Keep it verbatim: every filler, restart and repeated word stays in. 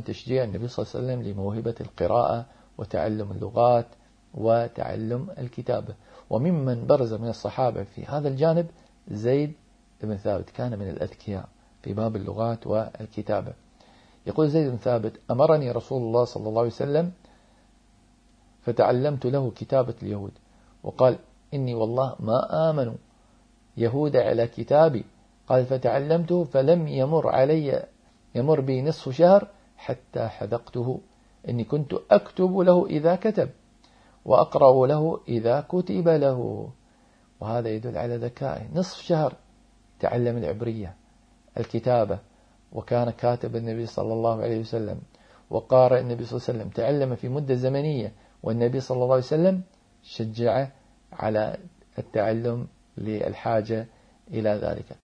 تشجيع النبي صلى الله عليه وسلم لموهبة القراءة وتعلم اللغات وتعلم الكتابة. وممن برز من الصحابة في هذا الجانب زيد بن ثابت، كان من الأذكياء في باب اللغات والكتابة. يقول زيد بن ثابت: أمرني رسول الله صلى الله عليه وسلم فتعلمت له كتابة اليهود، وقال: إني والله ما آمنوا يهود على كتابي. قال: فتعلمته فلم يمر علي يمر بي نصف شهر حتى حذقته، إني كنت أكتب له إذا كتب وأقرأ له إذا كتب له. وهذا يدل على ذكائه. نصف شهر تعلم العبرية، الكتابة، وكان كاتب النبي صلى الله عليه وسلم وقارئ النبي صلى الله عليه وسلم، تعلم في مدة زمنية، والنبي صلى الله عليه وسلم شجعه على التعلم للحاجة إلى ذلك.